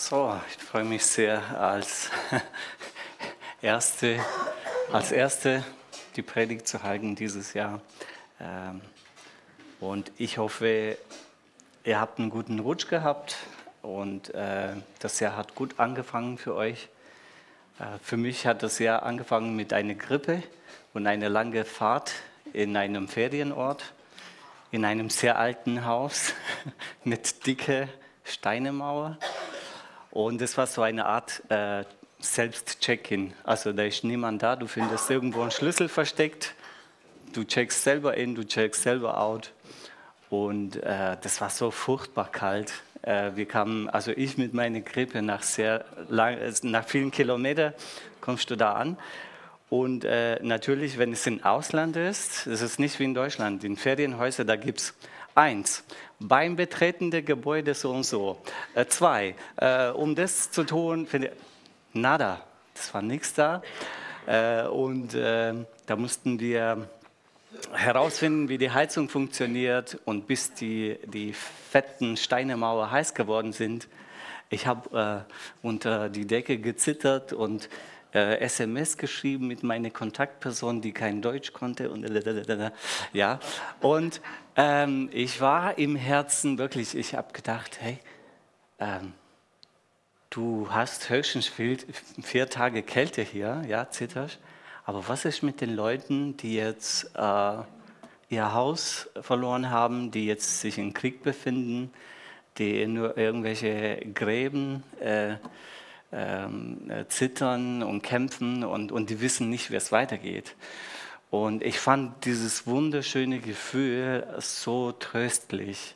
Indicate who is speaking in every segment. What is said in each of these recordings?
Speaker 1: So, ich freue mich sehr, als Erste die Predigt zu halten dieses Jahr. Und ich hoffe, ihr habt einen guten Rutsch gehabt und das Jahr hat gut angefangen für euch. Für mich hat das Jahr angefangen mit einer Grippe und einer langen Fahrt in einem Ferienort, in einem sehr alten Haus mit dicker Steinemauer. Und es war so eine Art Selbst-Check-in. Also da ist niemand da, du findest irgendwo einen Schlüssel versteckt, du checkst selber in, du checkst selber out. Und das war so furchtbar kalt. Wir kamen, also ich mit meiner Grippe nach vielen Kilometern kommst du da an. Und natürlich, wenn es im Ausland ist, es ist nicht wie in Deutschland. In Ferienhäusern, da gibt es 1, beim Betreten der Gebäude so und so. 2, um das zu tun, nada, das war nichts da. Und da mussten wir herausfinden, wie die Heizung funktioniert. Und bis die fetten Steinemauer heiß geworden sind, ich habe unter die Decke gezittert und SMS geschrieben mit meiner Kontaktperson, die kein Deutsch konnte. Und ja. Und ich war im Herzen wirklich, ich habe gedacht, hey, du hast höchstens 4 Tage Kälte hier, ja, zitterst. Aber was ist mit den Leuten, die jetzt ihr Haus verloren haben, die jetzt sich im Krieg befinden, die nur irgendwelche Gräben zittern und kämpfen und die wissen nicht, wie es weitergeht. Und ich fand dieses wunderschöne Gefühl so tröstlich.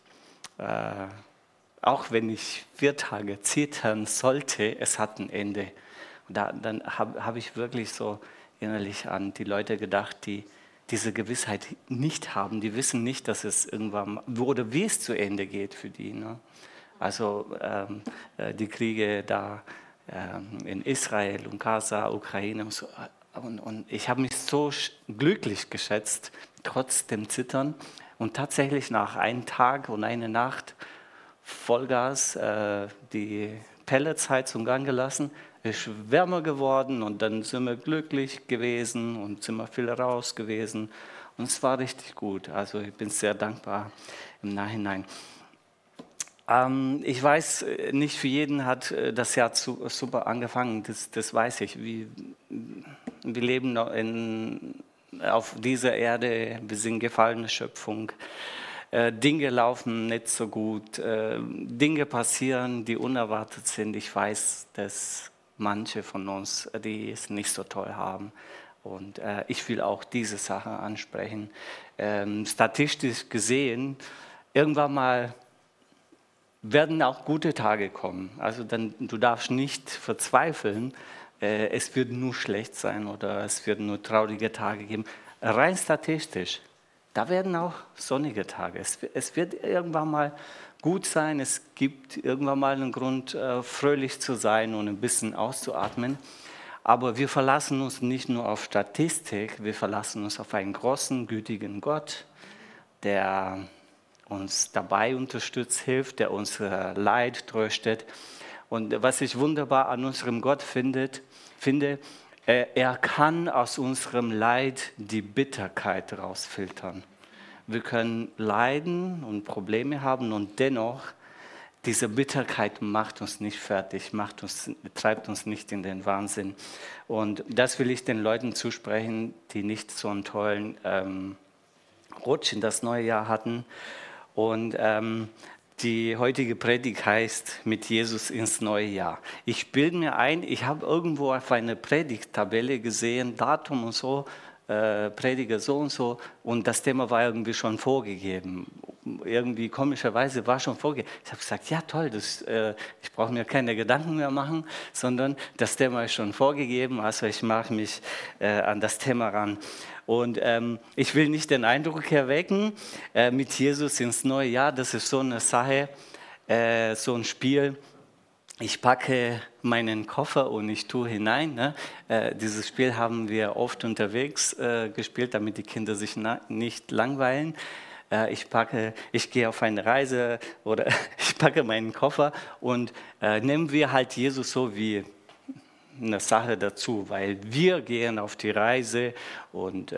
Speaker 1: Auch wenn ich 4 Tage zittern sollte, es hat ein Ende. Und dann hab ich wirklich so innerlich an die Leute gedacht, die diese Gewissheit nicht haben. Die wissen nicht, dass es irgendwann oder wie es zu Ende geht für die. Ne? Also die Kriege da in Israel und Gaza, Ukraine und so. Und ich habe mich so glücklich geschätzt, trotz dem Zittern. Und tatsächlich nach einem Tag und einer Nacht Vollgas die Pelletsheizung angelassen, ist wärmer geworden und dann sind wir glücklich gewesen und sind wir viel raus gewesen. Und es war richtig gut. Also ich bin sehr dankbar im Nachhinein. Ich weiß, nicht für jeden hat das Jahr super angefangen, das weiß ich. Wir leben auf dieser Erde, wir sind gefallene Schöpfung. Dinge laufen nicht so gut, Dinge passieren, die unerwartet sind. Ich weiß, dass manche von uns, die es nicht so toll haben. Und ich will auch diese Sache ansprechen. Statistisch gesehen, irgendwann mal werden auch gute Tage kommen. Also du darfst nicht verzweifeln, es wird nur schlecht sein oder es wird nur traurige Tage geben. Rein statistisch, da werden auch sonnige Tage. Es wird irgendwann mal gut sein, es gibt irgendwann mal einen Grund, fröhlich zu sein und ein bisschen auszuatmen. Aber wir verlassen uns nicht nur auf Statistik, wir verlassen uns auf einen großen, gütigen Gott, der uns dabei unterstützt, hilft, der unser Leid tröstet. Und was ich wunderbar an unserem Gott finde, er kann aus unserem Leid die Bitterkeit rausfiltern. Wir können leiden und Probleme haben und dennoch, diese Bitterkeit macht uns nicht fertig, treibt uns nicht in den Wahnsinn. Und das will ich den Leuten zusprechen, die nicht so einen tollen Rutsch in das neue Jahr hatten. Und die heutige Predigt heißt mit Jesus ins neue Jahr. Ich bilde mir ein, ich habe irgendwo auf einer Predigttabelle gesehen, Datum und so, Prediger so und das Thema war irgendwie schon vorgegeben. Irgendwie komischerweise war schon vorgegeben. Ich habe gesagt, ja toll, ich brauche mir keine Gedanken mehr machen, sondern das Thema ist schon vorgegeben, also ich mache mich an das Thema ran. Und ich will nicht den Eindruck erwecken, mit Jesus ins neue Jahr, das ist so eine Sache, so ein Spiel. Ich packe meinen Koffer und ich tue hinein. Ne? Dieses Spiel haben wir oft unterwegs gespielt, damit die Kinder sich nicht langweilen. ich gehe auf eine Reise oder ich packe meinen Koffer und nehmen wir halt Jesus so wie eine Sache dazu, weil wir gehen auf die Reise und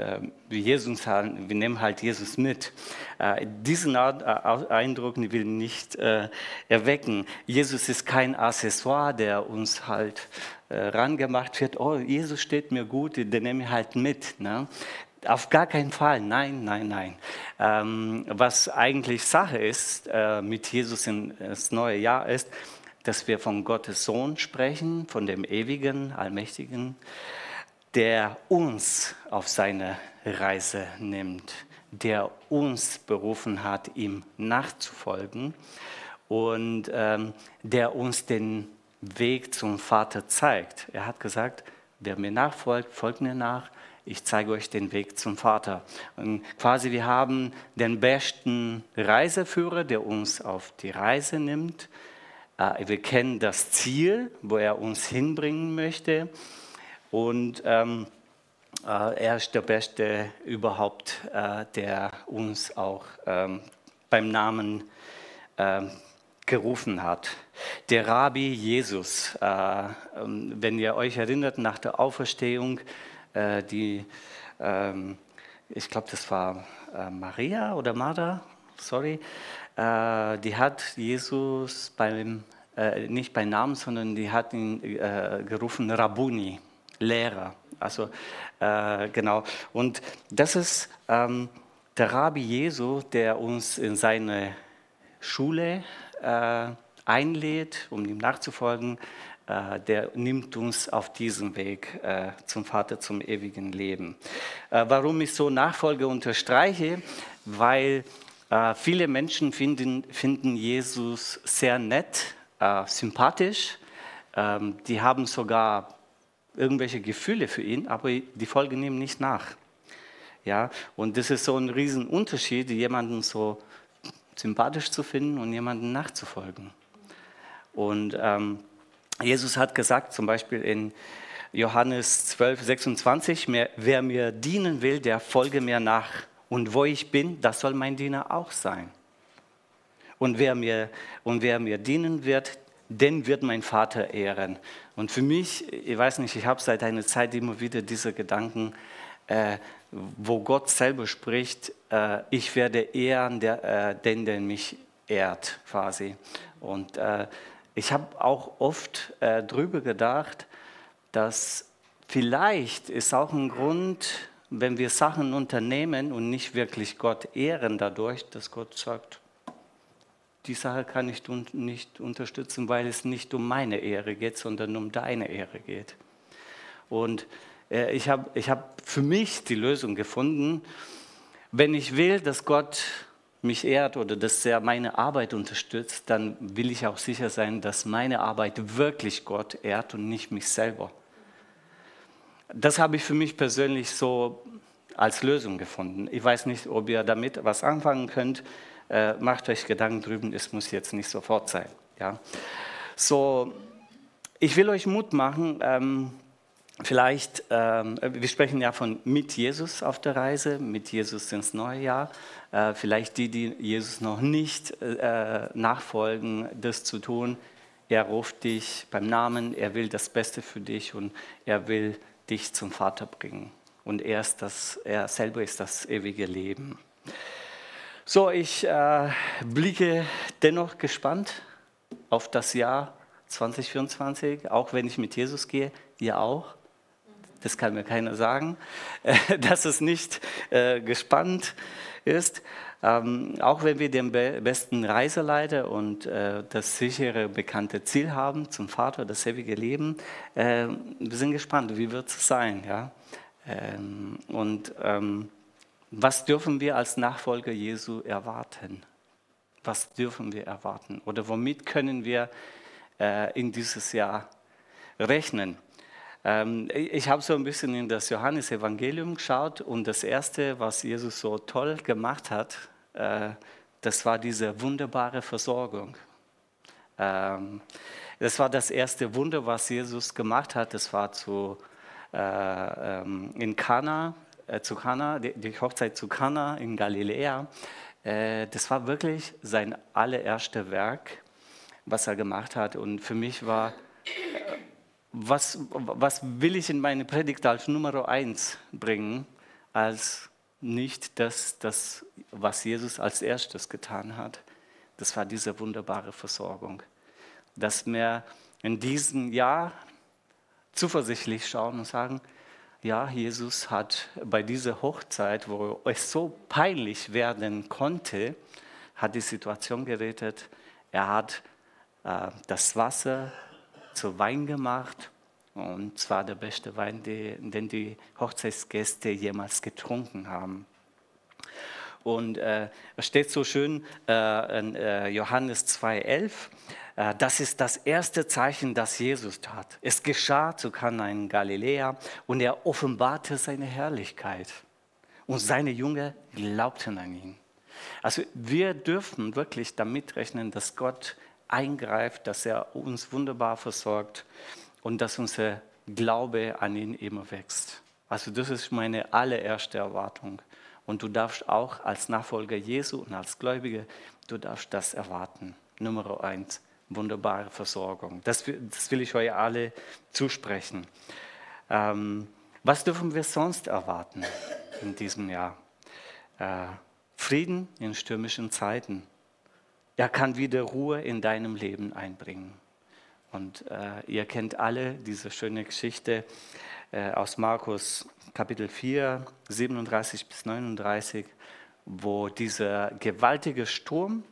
Speaker 1: wir nehmen halt Jesus mit. Diesen Eindruck will ich nicht erwecken. Jesus ist kein Accessoire, der uns halt rangemacht wird. Oh, Jesus steht mir gut, den nehme ich halt mit. Ne? Auf gar keinen Fall, nein, nein, nein. Was eigentlich Sache ist mit Jesus ins neue Jahr ist, dass wir von Gottes Sohn sprechen, von dem ewigen, allmächtigen, der uns auf seine Reise nimmt, der uns berufen hat, ihm nachzufolgen und der uns den Weg zum Vater zeigt. Er hat gesagt, wer mir nachfolgt, folgt mir nach. Ich zeige euch den Weg zum Vater. Und quasi wir haben den besten Reiseführer, der uns auf die Reise nimmt. Wir kennen das Ziel, wo er uns hinbringen möchte. Und er ist der Beste überhaupt, der uns auch beim Namen gerufen hat. Der Rabbi Jesus, wenn ihr euch erinnert, nach der Auferstehung, ich glaube, das war Maria oder Martha, sorry, die hat Jesus nicht bei Namen, sondern die hat ihn gerufen Rabbuni, Lehrer. Also genau. Und das ist der Rabbi Jesu, der uns in seine Schule einlädt, um ihm nachzufolgen. Der nimmt uns auf diesem Weg zum Vater, zum ewigen Leben. Warum ich so Nachfolge unterstreiche? Weil viele Menschen finden Jesus sehr nett, sympathisch. Die haben sogar irgendwelche Gefühle für ihn, aber die folgen ihm nicht nach. Ja? Und das ist so ein Riesenunterschied, jemanden so sympathisch zu finden und jemanden nachzufolgen. Und Jesus hat gesagt, zum Beispiel in Johannes 12, 26, wer mir dienen will, der folge mir nach. Und wo ich bin, das soll mein Diener auch sein. Und wer mir dienen wird, den wird mein Vater ehren. Und für mich, ich weiß nicht, ich habe seit einer Zeit immer wieder diese Gedanken, wo Gott selber spricht, ich werde ehren den, der mich ehrt, quasi. Und ich habe auch oft drüber gedacht, dass vielleicht ist auch ein Grund, wenn wir Sachen unternehmen und nicht wirklich Gott ehren dadurch, dass Gott sagt, die Sache kann ich nicht unterstützen, weil es nicht um meine Ehre geht, sondern um deine Ehre geht. Und ich hab für mich die Lösung gefunden, wenn ich will, dass Gott mich ehrt oder dass er meine Arbeit unterstützt, dann will ich auch sicher sein, dass meine Arbeit wirklich Gott ehrt und nicht mich selber. Das habe ich für mich persönlich so als Lösung gefunden. Ich weiß nicht, ob ihr damit was anfangen könnt. Macht euch Gedanken drüber, es muss jetzt nicht sofort sein. Ja? So, ich will euch Mut machen. Vielleicht, wir sprechen ja von mit Jesus auf der Reise, mit Jesus ins neue Jahr. Vielleicht die Jesus noch nicht nachfolgen, das zu tun. Er ruft dich beim Namen, er will das Beste für dich und er will dich zum Vater bringen. Und er selber ist das ewige Leben. So, ich blicke dennoch gespannt auf das Jahr 2024, auch wenn ich mit Jesus gehe, ihr auch. Das kann mir keiner sagen, dass es nicht gespannt ist. Auch wenn wir den besten Reiseleiter und das sichere, bekannte Ziel haben zum Vater, das ewige Leben, wir sind gespannt, wie wird es sein. Ja? Was dürfen wir als Nachfolger Jesu erwarten? Was dürfen wir erwarten? Oder womit können wir in dieses Jahr rechnen? Ich habe so ein bisschen in das Johannesevangelium geschaut und das Erste, was Jesus so toll gemacht hat, das war diese wunderbare Versorgung. Das war das erste Wunder, was Jesus gemacht hat. Das war in Kana, die Hochzeit zu Kana in Galiläa. Das war wirklich sein allererstes Werk, was er gemacht hat. Und für mich war, was will ich in meine Predigt als Nummer 1 bringen, als nicht das, was Jesus als erstes getan hat. Das war diese wunderbare Versorgung. Dass wir in diesem Jahr zuversichtlich schauen und sagen, ja, Jesus hat bei dieser Hochzeit, wo es so peinlich werden konnte, hat die Situation gerettet. Er hat das Wasser zu Wein gemacht, und zwar der beste Wein, den die Hochzeitsgäste jemals getrunken haben. Und es steht so schön in Johannes 2,11, das ist das erste Zeichen, das Jesus tat. Es geschah zu Kana in Galiläa und er offenbarte seine Herrlichkeit. Und seine Jünger glaubten an ihn. Also wir dürfen wirklich damit rechnen, dass Gott eingreift, dass er uns wunderbar versorgt und dass unser Glaube an ihn immer wächst. Also das ist meine allererste Erwartung. Und du darfst auch als Nachfolger Jesu und als Gläubiger, du darfst das erwarten. Nummer 1, wunderbare Versorgung. Das will ich euch alle zusprechen. Was dürfen wir sonst erwarten in diesem Jahr? Frieden in stürmischen Zeiten. Er kann wieder Ruhe in deinem Leben einbringen. Und ihr kennt alle diese schöne Geschichte aus Markus Kapitel 4, 37 bis 39, wo dieser gewaltige Sturm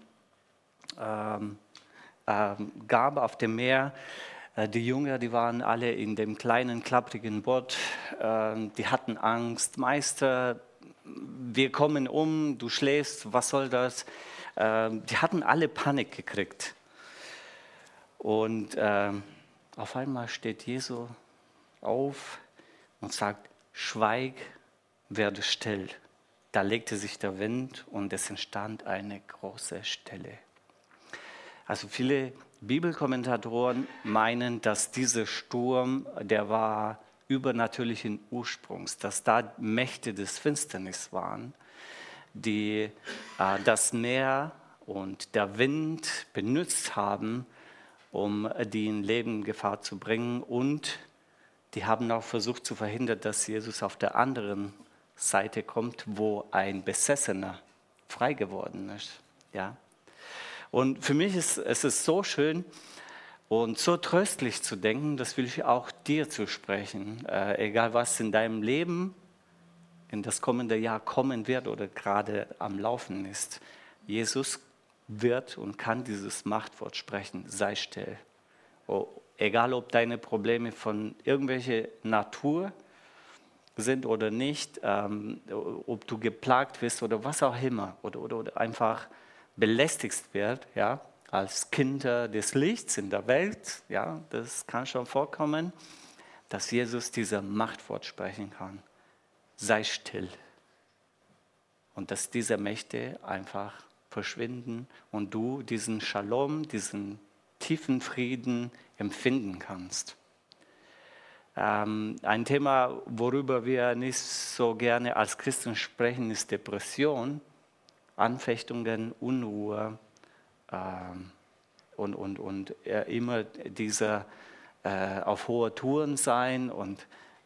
Speaker 1: gab auf dem Meer. Die Jünger, die waren alle in dem kleinen, klapprigen Boot. Die hatten Angst. Meister, wir kommen um, du schläfst, was soll das? Die hatten alle Panik gekriegt. Und auf einmal steht Jesus auf und sagt, schweig, werde still. Da legte sich der Wind und es entstand eine große Stille. Also viele Bibelkommentatoren meinen, dass dieser Sturm, der war übernatürlichen Ursprungs, dass da Mächte des Finsternis waren, die das Meer und der Wind benutzt haben, um die in Lebensgefahr zu bringen. Und die haben auch versucht zu verhindern, dass Jesus auf der anderen Seite kommt, wo ein Besessener frei geworden ist. Ja? Und für mich ist es so schön und so tröstlich zu denken, das will ich auch dir zusprechen. Egal was in deinem Leben in das kommende Jahr kommen wird oder gerade am Laufen ist. Jesus wird und kann dieses Machtwort sprechen, sei still. Egal ob deine Probleme von irgendwelcher Natur sind oder nicht, ob du geplagt bist oder was auch immer, oder einfach belästigt wird, ja, als Kinder des Lichts in der Welt, ja, das kann schon vorkommen, dass Jesus dieser Machtwort sprechen kann. Sei still. Und dass diese Mächte einfach verschwinden und du diesen Shalom, diesen tiefen Frieden empfinden kannst. Ein Thema, worüber wir nicht so gerne als Christen sprechen, ist Depression, Anfechtungen, Unruhe und immer dieser auf hoher Touren sein und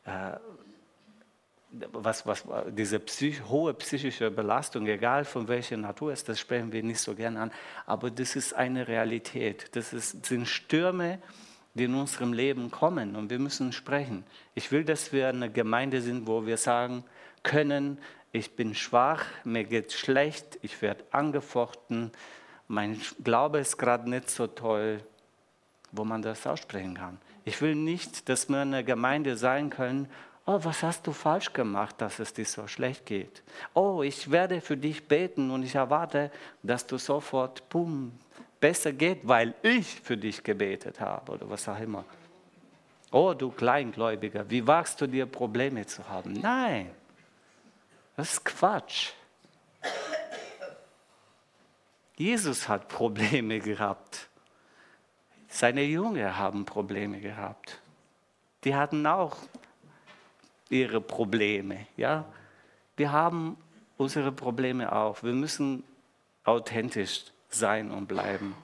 Speaker 1: diese hohe psychische Belastung, egal von welcher Natur ist, das sprechen wir nicht so gerne an, aber das ist eine Realität. Sind Stürme, die in unserem Leben kommen und wir müssen sprechen. Ich will, dass wir eine Gemeinde sind, wo wir sagen können, ich bin schwach, mir geht es schlecht, ich werde angefochten, mein Glaube ist gerade nicht so toll, wo man das aussprechen kann. Ich will nicht, dass wir eine Gemeinde sein können, oh, was hast du falsch gemacht, dass es dir so schlecht geht? Oh, ich werde für dich beten und ich erwarte, dass du sofort, besser geht, weil ich für dich gebetet habe oder was auch immer. Oh, du Kleingläubiger, wie wagst du dir Probleme zu haben? Nein, das ist Quatsch. Jesus hat Probleme gehabt. Seine Jünger haben Probleme gehabt. Die hatten auch ihre Probleme. Ja? Wir haben unsere Probleme auch. Wir müssen authentisch sein und bleiben.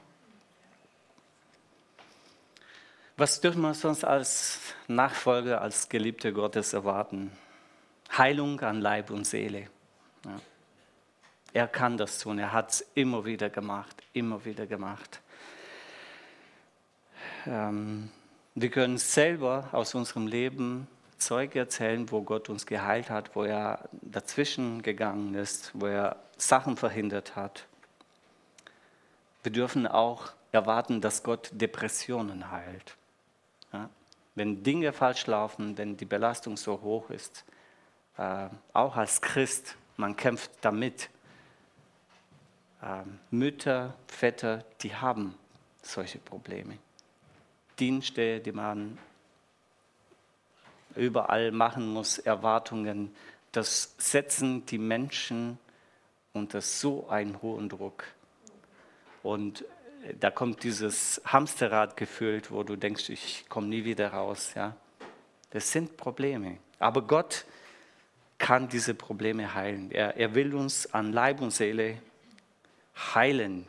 Speaker 1: Was dürfen wir sonst als Nachfolger, als Geliebte Gottes erwarten? Heilung an Leib und Seele. Ja. Er kann das tun, er hat es immer wieder gemacht, immer wieder gemacht. Wir können selber aus unserem Leben Zeuge erzählen, wo Gott uns geheilt hat, wo er dazwischen gegangen ist, wo er Sachen verhindert hat. Wir dürfen auch erwarten, dass Gott Depressionen heilt. Ja? Wenn Dinge falsch laufen, wenn die Belastung so hoch ist, auch als Christ, man kämpft damit. Mütter, Väter, die haben solche Probleme. Dienste, die man überall machen muss, Erwartungen, das setzen die Menschen unter so einen hohen Druck. Und da kommt dieses Hamsterrad gefüllt, wo du denkst, ich komme nie wieder raus. Ja? Das sind Probleme. Aber Gott kann diese Probleme heilen. Er will uns an Leib und Seele heilen.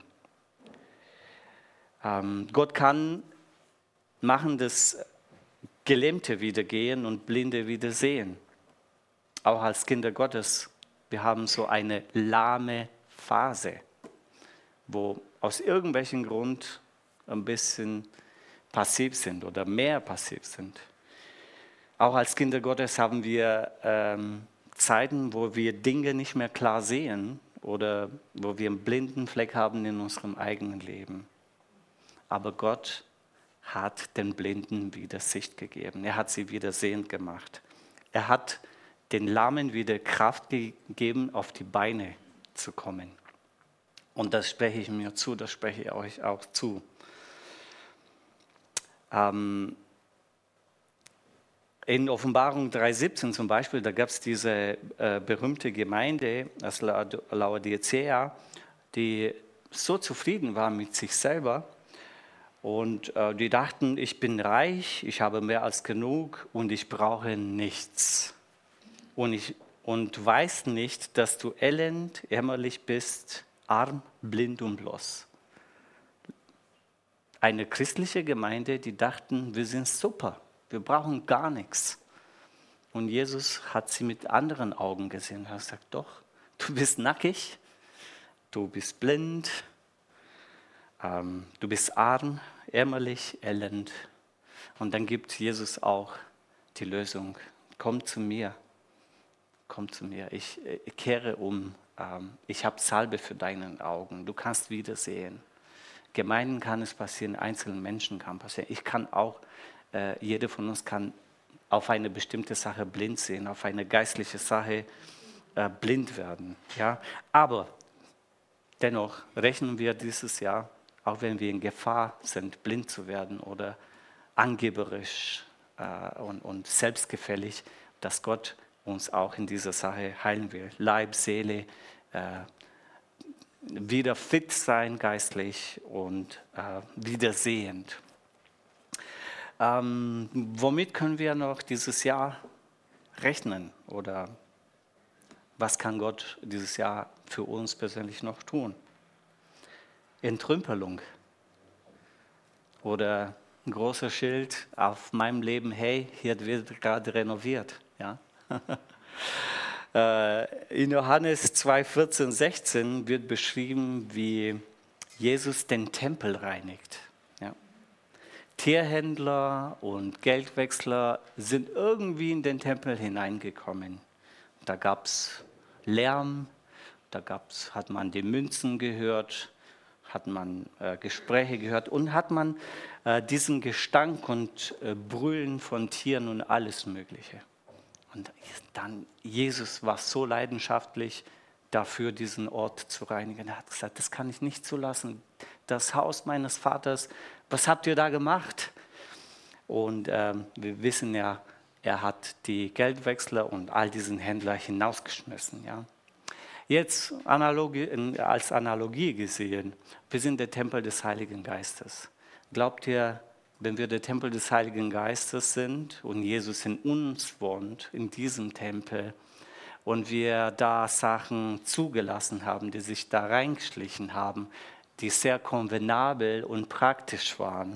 Speaker 1: Gott kann machen, dass Gelähmte wieder gehen und Blinde wieder sehen. Auch als Kinder Gottes, wir haben so eine lahme Phase, wo aus irgendwelchen Grund ein bisschen passiv sind oder mehr passiv sind. Auch als Kinder Gottes haben wir Zeiten, wo wir Dinge nicht mehr klar sehen oder wo wir einen blinden Fleck haben in unserem eigenen Leben. Aber Gott hat den Blinden wieder Sicht gegeben. Er hat sie wieder sehend gemacht. Er hat den Lahmen wieder Kraft gegeben, auf die Beine zu kommen. Und das spreche ich mir zu, das spreche ich euch auch zu. In Offenbarung 3,17 zum Beispiel, da gab es diese berühmte Gemeinde aus Laodicea, die so zufrieden war mit sich selber und die dachten, ich bin reich, ich habe mehr als genug und ich brauche nichts. Und weißt nicht, dass du elend, jämmerlich bist, arm, blind und bloß. Eine christliche Gemeinde, die dachten, wir sind super. Wir brauchen gar nichts. Und Jesus hat sie mit anderen Augen gesehen. Er hat gesagt, doch, du bist nackig, du bist blind, du bist arm, ärmerlich, elend. Und dann gibt Jesus auch die Lösung. Komm zu mir, ich kehre um. Ich habe Salbe für deine Augen, du kannst wiedersehen. Gemeinden kann es passieren, einzelnen Menschen kann passieren. Ich kann auch, jeder von uns kann auf eine bestimmte Sache blind sehen, auf eine geistliche Sache blind werden. Ja? Aber dennoch rechnen wir dieses Jahr, auch wenn wir in Gefahr sind, blind zu werden oder angeberisch und selbstgefällig, dass Gott uns auch in dieser Sache heilen will. Leib, Seele, wieder fit sein geistlich und wieder sehend. Womit können wir noch dieses Jahr rechnen? Oder was kann Gott dieses Jahr für uns persönlich noch tun? Entrümpelung oder ein großer Schild auf meinem Leben, hey, hier wird gerade renoviert. Ja? In Johannes 2, 14, 16 wird beschrieben, wie Jesus den Tempel reinigt. Ja. Tierhändler und Geldwechsler sind irgendwie in den Tempel hineingekommen. Da gab es Lärm, hat man die Münzen gehört, hat man Gespräche gehört und hat man diesen Gestank und Brüllen von Tieren und alles Mögliche. Und dann, Jesus war so leidenschaftlich dafür, diesen Ort zu reinigen. Er hat gesagt, das kann ich nicht zulassen. Das Haus meines Vaters, was habt ihr da gemacht? Und wir wissen ja, er hat die Geldwechsler und all diesen Händler hinausgeschmissen. Ja? Jetzt als Analogie gesehen, wir sind der Tempel des Heiligen Geistes. Glaubt ihr, wenn wir der Tempel des Heiligen Geistes sind und Jesus in uns wohnt, in diesem Tempel, und wir da Sachen zugelassen haben, die sich da reingeschlichen haben, die sehr konvenabel und praktisch waren.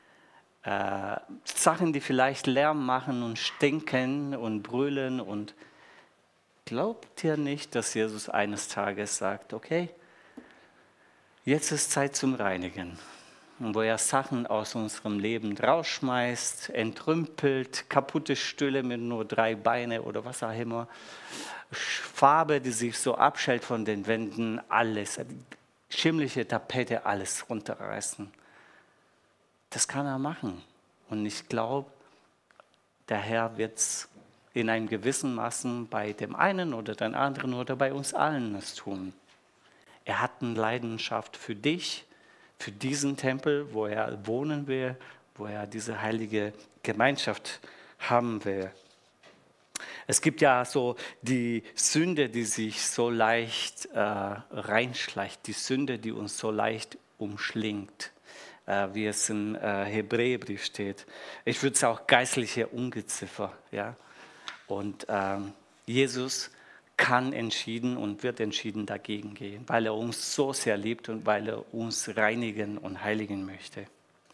Speaker 1: Sachen, die vielleicht Lärm machen und stinken und brüllen. Und glaubt ihr nicht, dass Jesus eines Tages sagt, okay, jetzt ist Zeit zum Reinigen. Und wo er Sachen aus unserem Leben rausschmeißt, entrümpelt, kaputte Stühle mit nur 3 Beinen oder was auch immer, Farbe, die sich so abschält von den Wänden, alles, schimmlige Tapete, alles runterreißen. Das kann er machen. Und ich glaube, der Herr wird es in einem gewissen Maßen bei dem einen oder den anderen oder bei uns allen es tun. Er hat eine Leidenschaft für dich, für diesen Tempel, wo er wohnen will, wo er diese heilige Gemeinschaft haben will. Es gibt ja so die Sünde, die sich so leicht reinschleicht, die Sünde, die uns so leicht umschlingt, wie es im Hebräerbrief steht. Ich würde es auch geistliche Ungeziffer. Ja? Und Jesus kann entschieden und wird entschieden dagegen gehen, weil er uns so sehr liebt und weil er uns reinigen und heiligen möchte.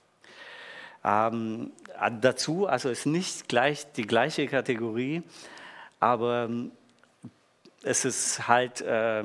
Speaker 1: Dazu, also ist nicht gleich die gleiche Kategorie, aber es ist halt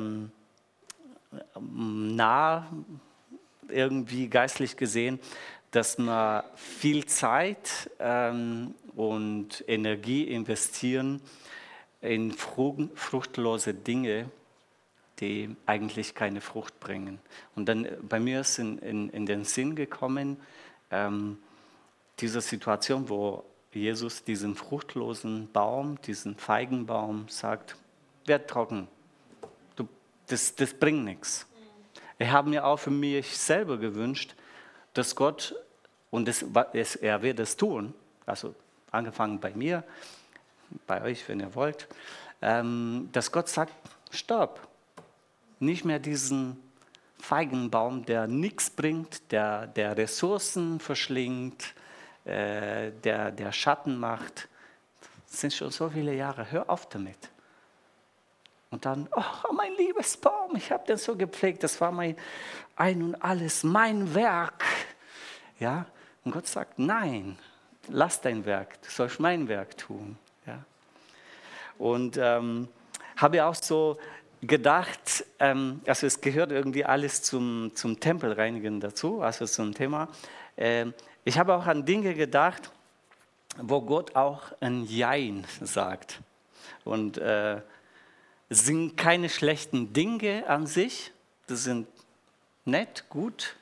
Speaker 1: nah irgendwie geistlich gesehen, dass man viel Zeit und Energie investieren in fruchtlose Dinge, die eigentlich keine Frucht bringen. Und dann bei mir ist in den Sinn gekommen, diese Situation, wo Jesus diesen fruchtlosen Baum, diesen Feigenbaum sagt, werd trocken, das bringt nichts. Ich habe mir auch für mich selber gewünscht, dass Gott, und er wird es tun, also angefangen bei mir, bei euch, wenn ihr wollt, dass Gott sagt, stopp, nicht mehr diesen Feigenbaum, der nichts bringt, der Ressourcen verschlingt, der Schatten macht. Das sind schon so viele Jahre, hör auf damit. Und dann, oh, mein liebes Baum, ich habe den so gepflegt, das war mein Ein und Alles, mein Werk. Ja? Und Gott sagt, nein, lass dein Werk, du sollst mein Werk tun. Ja? Und habe auch so gedacht, also es gehört irgendwie alles zum Tempelreinigen dazu, also zum Thema. Ich habe auch an Dinge gedacht, wo Gott auch ein Jein sagt. Und es sind keine schlechten Dinge an sich, das sind nett, gut,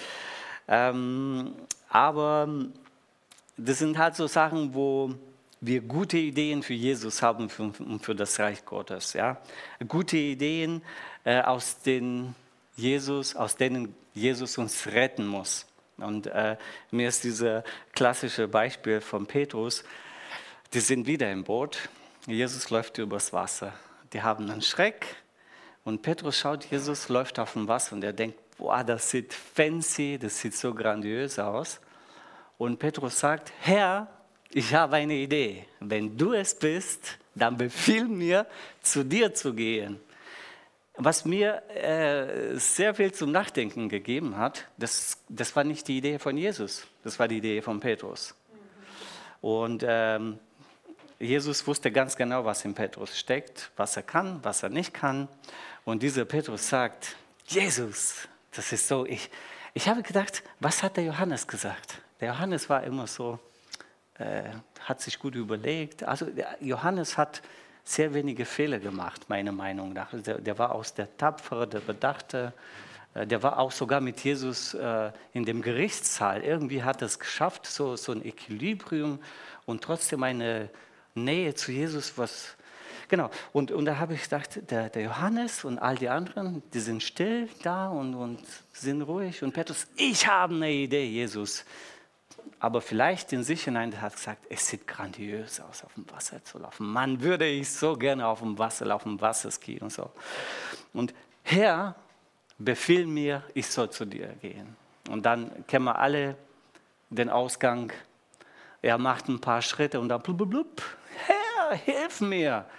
Speaker 1: aber das sind halt so Sachen, wo wir gute Ideen für Jesus haben und für das Reich Gottes. Ja? Gute Ideen, aus denen Jesus uns retten muss. Und mir ist dieses klassische Beispiel von Petrus, die sind wieder im Boot, Jesus läuft übers Wasser. Die haben einen Schreck und Petrus schaut, Jesus läuft auf dem Wasser und er denkt, boah, das sieht fancy, das sieht so grandios aus. Und Petrus sagt, Herr, ich habe eine Idee. Wenn du es bist, dann befiehl mir, zu dir zu gehen. Was mir sehr viel zum Nachdenken gegeben hat, das war nicht die Idee von Jesus, das war die Idee von Petrus. Und Jesus wusste ganz genau, was in Petrus steckt, was er kann, was er nicht kann. Und dieser Petrus sagt, Jesus, das ist so, ich habe gedacht, was hat der Johannes gesagt? Der Johannes war immer so, hat sich gut überlegt. Also Johannes hat sehr wenige Fehler gemacht, meiner Meinung nach. Der war auch der Tapfere, der Bedachte. Der war auch sogar mit Jesus in dem Gerichtssaal. Irgendwie hat er es geschafft, so ein Equilibrium und trotzdem eine Nähe zu Jesus, genau. Und da habe ich gedacht, der Johannes und all die anderen, die sind still da und sind ruhig. Und Petrus, ich habe eine Idee, Jesus. Aber vielleicht in sich hinein hat gesagt, es sieht grandios aus, auf dem Wasser zu laufen. Mann, würde ich so gerne auf dem Wasser laufen, Wasserski und so. Und Herr, befiehl mir, ich soll zu dir gehen. Und dann kennen wir alle den Ausgang. Er macht ein paar Schritte und dann blub, blub, blub. Herr, hilf mir.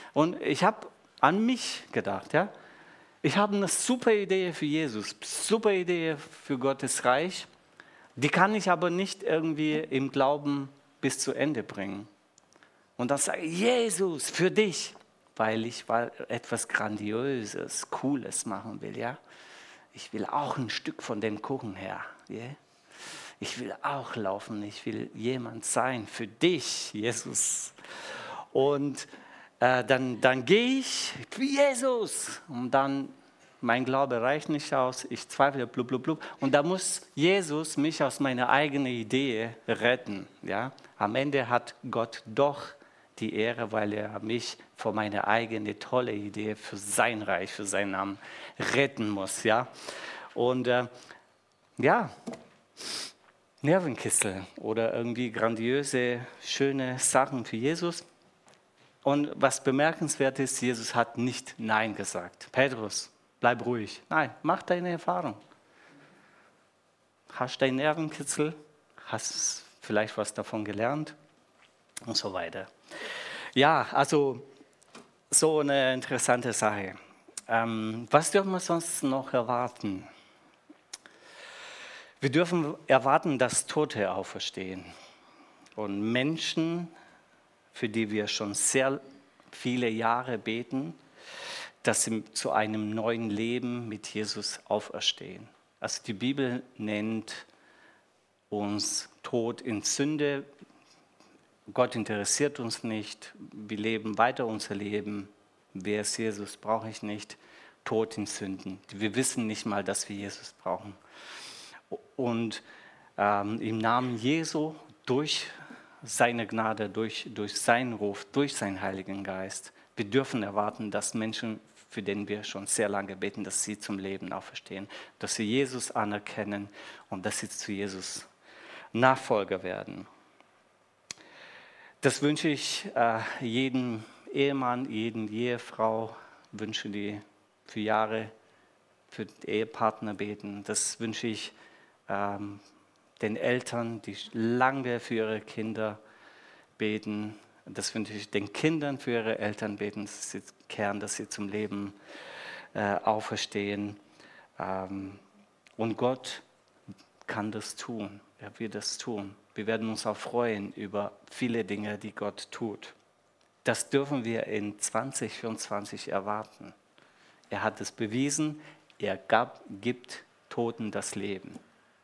Speaker 1: Und ich habe an mich gedacht, ja. Ich habe eine super Idee für Jesus, super Idee für Gottes Reich. Die kann ich aber nicht irgendwie im Glauben bis zu Ende bringen. Und dann sage ich, Jesus, für dich, weil ich etwas Grandioses, Cooles machen will, ja. Ich will auch ein Stück von dem Kuchen her, yeah? Ich will auch laufen, ich will jemand sein für dich, Jesus. Und dann gehe ich für Jesus und dann, mein Glaube reicht nicht aus, ich zweifle, blub, blub, blub. Und da muss Jesus mich aus meiner eigenen Idee retten. Ja? Am Ende hat Gott doch die Ehre, weil er mich vor meiner eigenen tolle Idee für sein Reich, für seinen Namen retten muss. Ja? Und ja, Nervenkitzel oder irgendwie grandiose, schöne Sachen für Jesus. Und was bemerkenswert ist, Jesus hat nicht Nein gesagt. Petrus, bleib ruhig. Nein, mach deine Erfahrung. Hast deinen Nervenkitzel, hast vielleicht was davon gelernt und so weiter. Ja, also so eine interessante Sache. Was dürfen wir sonst noch erwarten? Wir dürfen erwarten, dass Tote auferstehen und Menschen, für die wir schon sehr viele Jahre beten, dass sie zu einem neuen Leben mit Jesus auferstehen. Also die Bibel nennt uns Tod in Sünde. Gott interessiert uns nicht. Wir leben weiter unser Leben. Wer ist Jesus? Brauche ich nicht. Tod in Sünden. Wir wissen nicht mal, dass wir Jesus brauchen. Und im Namen Jesu, durch seine Gnade, durch seinen Ruf, durch seinen Heiligen Geist, wir dürfen erwarten, dass Menschen, für den wir schon sehr lange beten, dass sie zum Leben auferstehen, dass sie Jesus anerkennen und dass sie zu Jesus Nachfolger werden. Das wünsche ich jedem Ehemann, jedem Ehefrau, wünsche die für Jahre für den Ehepartner beten. Das wünsche ich den Eltern, die lange für ihre Kinder beten. Das wünsche ich den Kindern für ihre Eltern beten, dass sie kehren, dass sie zum Leben auferstehen. Und Gott kann das tun. Er wird das tun. Wir werden uns auch freuen über viele Dinge, die Gott tut. Das dürfen wir in 2024 erwarten. Er hat es bewiesen, er gibt Toten das Leben.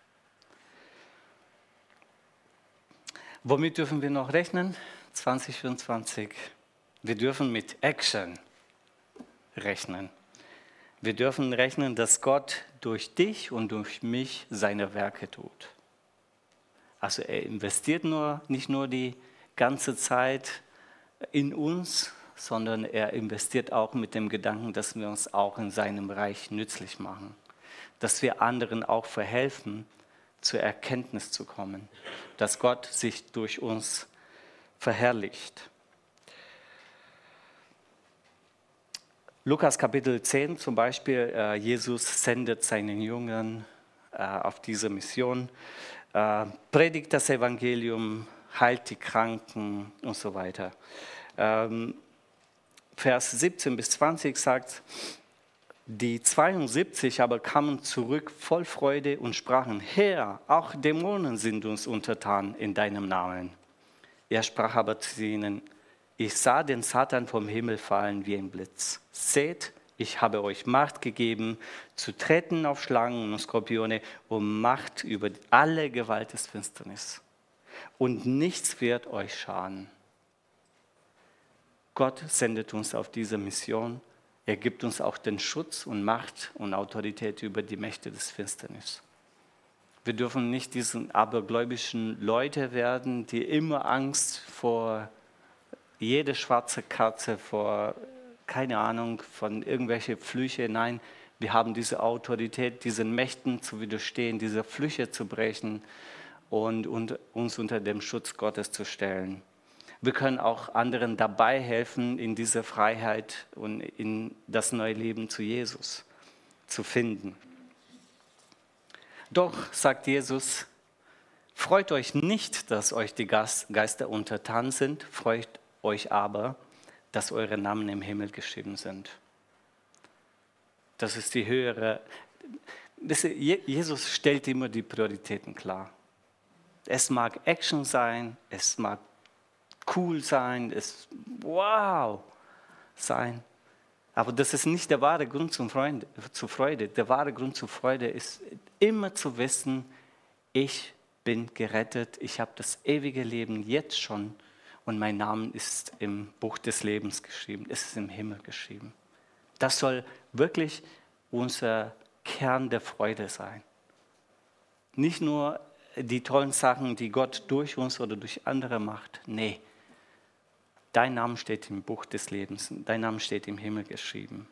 Speaker 1: Womit dürfen wir noch rechnen? 2024. Wir dürfen mit Action rechnen. Wir dürfen rechnen, dass Gott durch dich und durch mich seine Werke tut. Also er investiert nicht nur die ganze Zeit in uns, sondern er investiert auch mit dem Gedanken, dass wir uns auch in seinem Reich nützlich machen. Dass wir anderen auch verhelfen, zur Erkenntnis zu kommen, dass Gott sich durch uns verherrlicht. Lukas Kapitel 10 zum Beispiel, Jesus sendet seinen Jüngern auf diese Mission, predigt das Evangelium, heilt die Kranken und so weiter. Vers 17 bis 20 sagt, die 72 aber kamen zurück voll Freude und sprachen, Herr, auch Dämonen sind uns untertan in deinem Namen. Er sprach aber zu ihnen, ich sah den Satan vom Himmel fallen wie ein Blitz. Seht, ich habe euch Macht gegeben, zu treten auf Schlangen und Skorpione und Macht über alle Gewalt des Finsternis. Und nichts wird euch schaden. Gott sendet uns auf diese Mission. Er gibt uns auch den Schutz und Macht und Autorität über die Mächte des Finsternis. Wir dürfen nicht diesen abergläubischen Leute werden, die immer Angst vor jede schwarze Katze, vor, keine Ahnung, von irgendwelche Flüche. Nein, wir haben diese Autorität, diesen Mächten zu widerstehen, diese Flüche zu brechen und uns unter dem Schutz Gottes zu stellen. Wir können auch anderen dabei helfen, in diese Freiheit und in das neue Leben zu Jesus zu finden. Doch, sagt Jesus, freut euch nicht, dass euch die Geister untertan sind, freut euch aber, dass eure Namen im Himmel geschrieben sind. Das ist die höhere. Jesus stellt immer die Prioritäten klar. Es mag Action sein, es mag cool sein, es wow sein. Aber das ist nicht der wahre Grund zur Freude. Der wahre Grund zur Freude ist immer zu wissen, ich bin gerettet, ich habe das ewige Leben jetzt schon und mein Name ist im Buch des Lebens geschrieben, es ist im Himmel geschrieben. Das soll wirklich unser Kern der Freude sein. Nicht nur die tollen Sachen, die Gott durch uns oder durch andere macht. Nee, dein Name steht im Buch des Lebens, dein Name steht im Himmel geschrieben.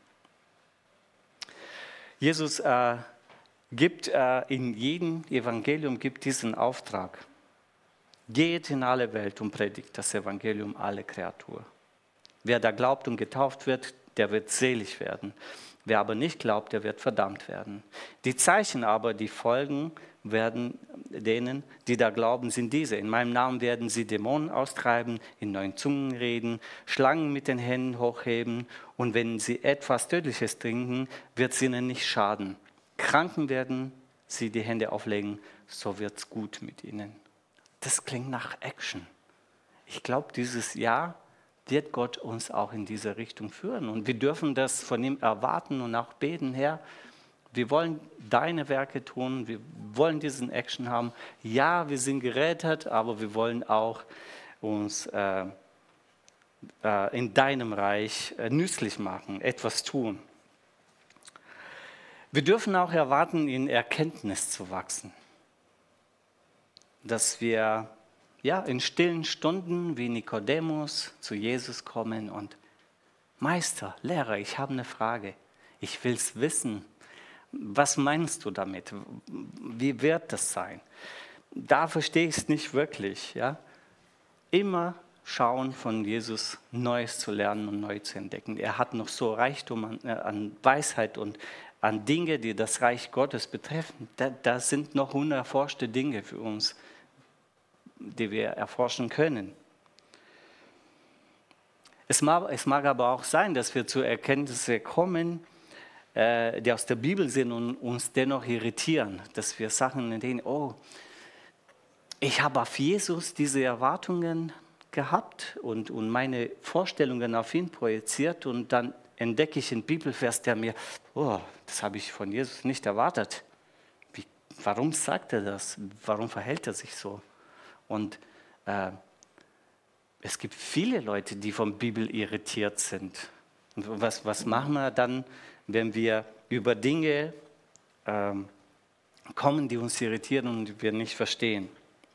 Speaker 1: Jesus gibt in jedem Evangelium diesen Auftrag. Geht in alle Welt und predigt das Evangelium alle Kreatur. Wer da glaubt und getauft wird, der wird selig werden. Wer aber nicht glaubt, der wird verdammt werden. Die Zeichen aber, die folgen, werden denen, die da glauben, sind diese. In meinem Namen werden sie Dämonen austreiben, in neuen Zungen reden, Schlangen mit den Händen hochheben und wenn sie etwas Tödliches trinken, wird es ihnen nicht schaden. Kranken werden sie die Hände auflegen, so wird es gut mit ihnen. Das klingt nach Action. Ich glaube, dieses Jahr wird Gott uns auch in diese Richtung führen. Und wir dürfen das von ihm erwarten und auch beten, Herr, wir wollen deine Werke tun, wir wollen diesen Action haben. Ja, wir sind gerettet, aber wir wollen auch uns in deinem Reich nützlich machen, etwas tun. Wir dürfen auch erwarten, in Erkenntnis zu wachsen. Dass wir in stillen Stunden wie Nikodemus zu Jesus kommen und Meister, Lehrer, ich habe eine Frage. Ich will es wissen. Was meinst du damit? Wie wird das sein? Da verstehe ich es nicht wirklich. Ja? Immer schauen von Jesus, Neues zu lernen und neu zu entdecken. Er hat noch so Reichtum an Weisheit und an Dinge, die das Reich Gottes betreffen. Da sind noch unerforschte Dinge für uns, die wir erforschen können. Es mag aber auch sein, dass wir zu Erkenntnissen kommen, die aus der Bibel sind und uns dennoch irritieren, dass wir Sachen denken, oh, ich habe auf Jesus diese Erwartungen gehabt und meine Vorstellungen auf ihn projiziert und dann entdecke ich einen Bibelvers, der mir, oh, das habe ich von Jesus nicht erwartet. Warum sagt er das? Warum verhält er sich so? Und es gibt viele Leute, die von Bibel irritiert sind. Und was machen wir dann, wenn wir über Dinge kommen, die uns irritieren und die wir nicht verstehen?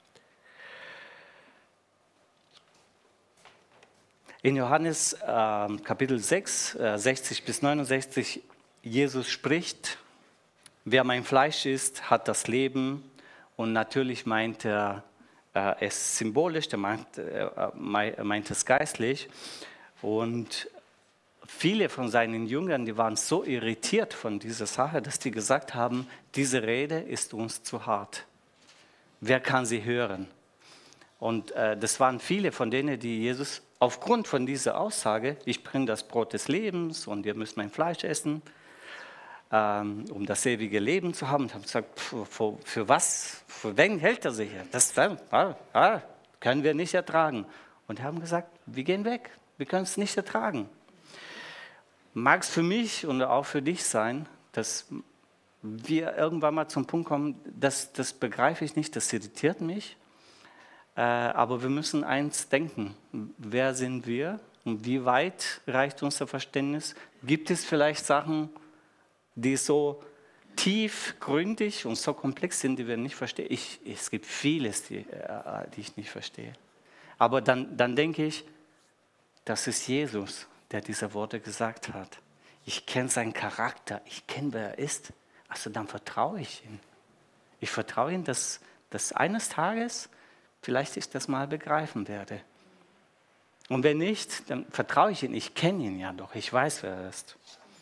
Speaker 1: In Johannes Kapitel 6, 60 bis 69, Jesus spricht, wer mein Fleisch isst, hat das Leben. Und natürlich meint er es symbolisch, er meint es geistlich. Und viele von seinen Jüngern, die waren so irritiert von dieser Sache, dass die gesagt haben, diese Rede ist uns zu hart. Wer kann sie hören? Und das waren viele von denen, die Jesus aufgrund von dieser Aussage, ich bringe das Brot des Lebens und ihr müsst mein Fleisch essen, um das ewige Leben zu haben, und haben gesagt, für was, für wen hält er sich? Das können wir nicht ertragen. Und haben gesagt, wir gehen weg, wir können es nicht ertragen. Mag es für mich und auch für dich sein, dass wir irgendwann mal zum Punkt kommen, das begreife ich nicht, das irritiert mich. Aber wir müssen eins denken, wer sind wir und wie weit reicht unser Verständnis? Gibt es vielleicht Sachen, die so tiefgründig und so komplex sind, die wir nicht verstehen? Es gibt vieles, die ich nicht verstehe. Aber dann denke ich, das ist Jesus, der diese Worte gesagt hat. Ich kenne seinen Charakter, ich kenne, wer er ist. Also dann vertraue ich ihm. Ich vertraue ihm, dass eines Tages vielleicht ich das mal begreifen werde. Und wenn nicht, dann vertraue ich ihm. Ich kenne ihn ja doch, ich weiß, wer er ist.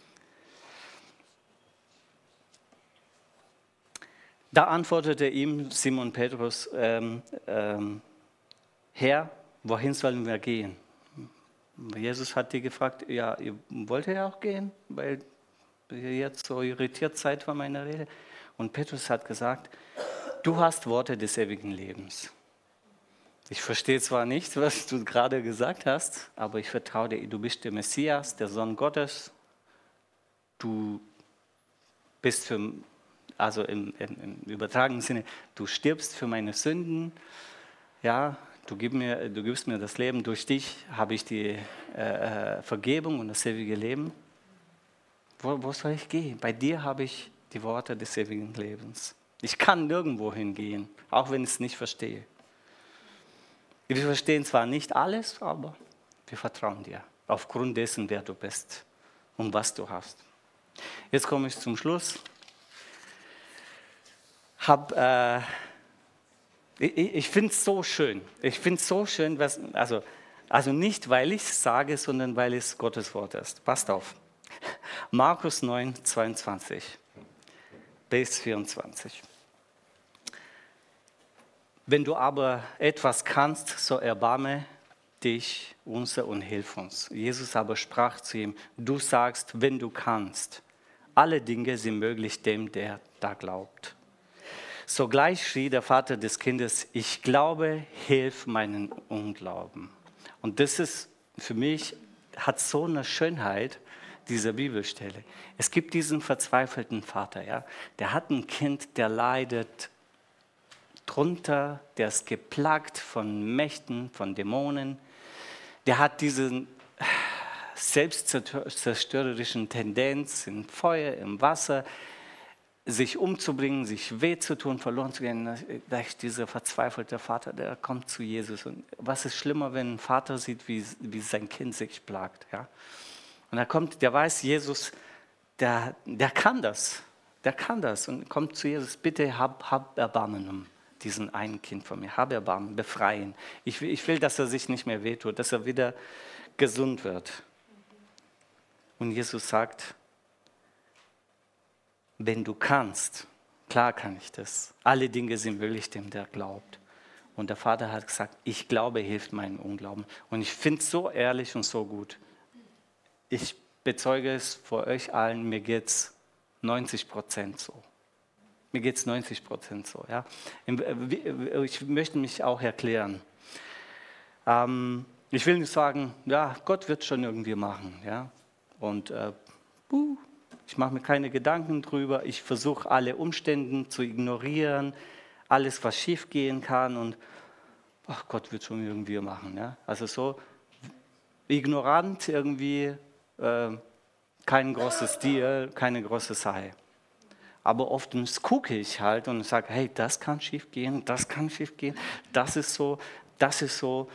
Speaker 1: Da antwortete ihm Simon Petrus, Herr, wohin sollen wir gehen? Jesus hat die gefragt, ja, ihr wollt ja auch gehen, weil ihr jetzt so irritiert seid von meiner Rede. Und Petrus hat gesagt, du hast Worte des ewigen Lebens. Ich verstehe zwar nicht, was du gerade gesagt hast, aber ich vertraue dir, du bist der Messias, der Sohn Gottes. Du bist also im übertragenen Sinne, du stirbst für meine Sünden. Ja, du gibst mir das Leben. Durch dich habe ich die Vergebung und das ewige Leben. Wo soll ich gehen? Bei dir habe ich die Worte des ewigen Lebens. Ich kann nirgendwo hingehen, auch wenn ich es nicht verstehe. Wir verstehen zwar nicht alles, aber wir vertrauen dir, aufgrund dessen, wer du bist und was du hast. Jetzt komme ich zum Schluss. Ich finde es so schön. Ich finde es so schön, also nicht, weil ich es sage, sondern weil es Gottes Wort ist. Passt auf. Markus 9, 22 bis 24. Wenn du aber etwas kannst, so erbarme dich unser und hilf uns. Jesus aber sprach zu ihm, du sagst, wenn du kannst. Alle Dinge sind möglich dem, der da glaubt. Sogleich schrie der Vater des Kindes, ich glaube, hilf meinen Unglauben. Und das ist für mich, hat so eine Schönheit, diese Bibelstelle. Es gibt diesen verzweifelten Vater, ja, der hat ein Kind, der leidet drunter, der ist geplagt von Mächten, von Dämonen. Der hat diesen selbstzerstörerischen Tendenz im Feuer, im Wasser, sich umzubringen, sich weh zu tun, verloren zu gehen. Da ist dieser verzweifelte Vater, der kommt zu Jesus. Und was ist schlimmer, wenn ein Vater sieht, wie sein Kind sich plagt? Ja? Und der weiß, Jesus, der kann das. Der kann das und kommt zu Jesus, bitte hab Erbarmen um diesen einen Kind von mir. Hab Erbarmen, befreien. Ich will, dass er sich nicht mehr wehtut, dass er wieder gesund wird. Und Jesus sagt, wenn du kannst, klar kann ich das. Alle Dinge sind möglich dem, der glaubt. Und der Vater hat gesagt, ich glaube, hilft meinem Unglauben. Und ich finde es so ehrlich und so gut. Ich bezeuge es vor euch allen, mir geht es 90% so. Mir geht es 90% so. Ja? Ich möchte mich auch erklären. Ich will nicht sagen, ja, Gott wird schon irgendwie machen. Ja? Und ich mache mir keine Gedanken drüber. Ich versuche alle Umstände zu ignorieren, alles, was schief gehen kann. Und ach, Gott wird schon irgendwie machen. Ja? Also so ignorant irgendwie, kein großes Deal, keine große Sache. Aber oft gucke ich halt und sage, hey, das kann schief gehen, das kann schief gehen, das ist so, das ist so.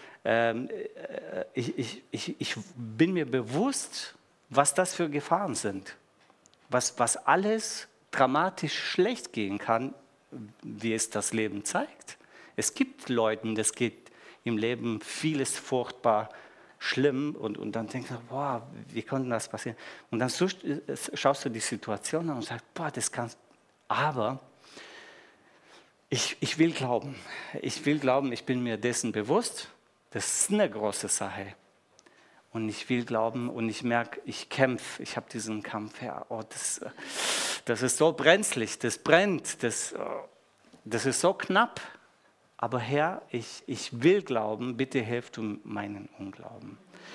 Speaker 1: Ich bin mir bewusst, was das für Gefahren sind. Was alles dramatisch schlecht gehen kann, wie es das Leben zeigt. Es gibt Leuten, das geht im Leben vieles furchtbar schlimm und dann denkst du, boah, wie konnte das passieren? Und dann schaust du die Situation an und sagst, boah, das kannst. Aber ich will glauben. Ich will glauben, ich bin mir dessen bewusst. Das ist eine große Sache. Und ich will glauben und ich merke, ich kämpfe, ich habe diesen Kampf. Ja, oh, das ist so brenzlig, das brennt, das ist so knapp. Aber Herr, ich will glauben, bitte hilf du meinen Unglauben.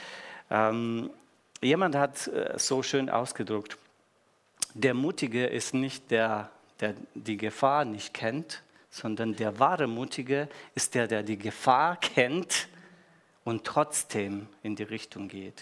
Speaker 1: Jemand hat so schön ausgedrückt, der Mutige ist nicht der die Gefahr nicht kennt, sondern der wahre Mutige ist der die Gefahr kennt und trotzdem in die Richtung geht.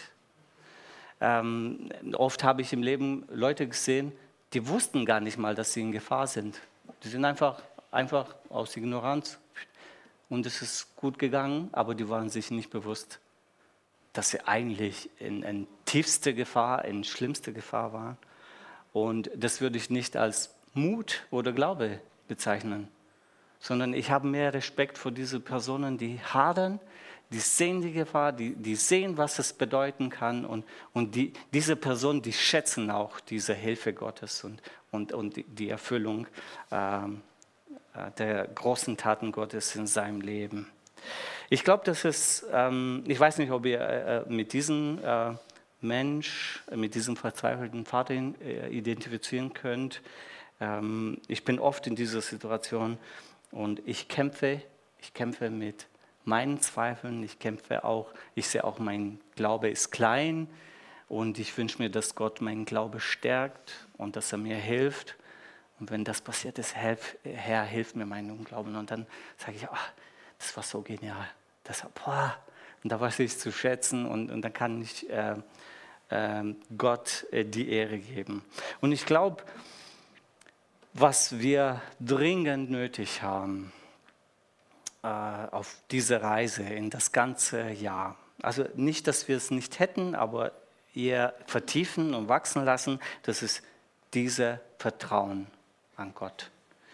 Speaker 1: Oft habe ich im Leben Leute gesehen, die wussten gar nicht mal, dass sie in Gefahr sind. Die sind einfach aus Ignoranz und es ist gut gegangen, aber die waren sich nicht bewusst, dass sie eigentlich in tiefste Gefahr, in schlimmste Gefahr waren. Und das würde ich nicht als Mut oder Glaube bezeichnen, sondern ich habe mehr Respekt vor diesen Personen, die hadern, die sehen die Gefahr, die sehen, was es bedeuten kann und diese Personen, die schätzen auch diese Hilfe Gottes und die Erfüllung der großen Taten Gottes in seinem Leben. Ich glaube, dass es, ich weiß nicht, ob ihr mit diesem Mensch, mit diesem verzweifelten Vater identifizieren könnt. Ich bin oft in dieser Situation und ich kämpfe mit meinen Zweifeln, ich sehe auch, mein Glaube ist klein und ich wünsche mir, dass Gott meinen Glaube stärkt und dass er mir hilft. Und wenn das passiert ist, Herr, hilf mir meinen Unglauben. Und dann sage ich, ach, das war so genial. Und da weiß ich zu schätzen und dann kann ich Gott die Ehre geben. Und ich glaube, was wir dringend nötig haben auf diese Reise in das ganze Jahr, also nicht, dass wir es nicht hätten, aber eher vertiefen und wachsen lassen, das ist dieses Vertrauen an Gott.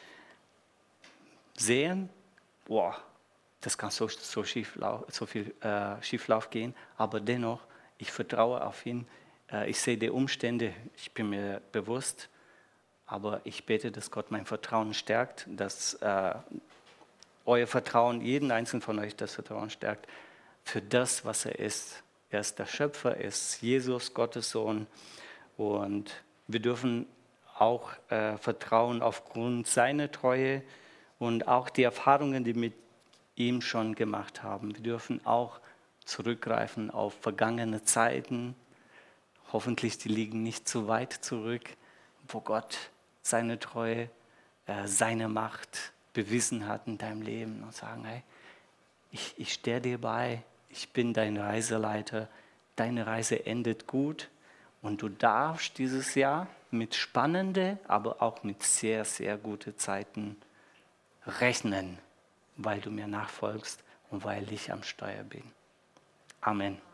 Speaker 1: Sehen, boah, das kann so viel Schieflauf gehen, aber dennoch, ich vertraue auf ihn. Ich sehe die Umstände, ich bin mir bewusst, aber ich bete, dass Gott mein Vertrauen stärkt, dass euer Vertrauen, jeden einzelnen von euch das Vertrauen stärkt für das, was er ist. Er ist der Schöpfer, er ist Jesus, Gottes Sohn, und wir dürfen auch vertrauen aufgrund seiner Treue und auch die Erfahrungen, die mit ihm schon gemacht haben. Wir dürfen auch zurückgreifen auf vergangene Zeiten. Hoffentlich, die liegen nicht zu weit zurück, wo Gott seine Treue, seine Macht bewiesen hat in deinem Leben und sagen, hey, ich stehe dir bei, ich bin dein Reiseleiter, deine Reise endet gut und du darfst dieses Jahr mit spannenden, aber auch mit sehr, sehr guten Zeiten rechnen, weil du mir nachfolgst und weil ich am Steuer bin. Amen.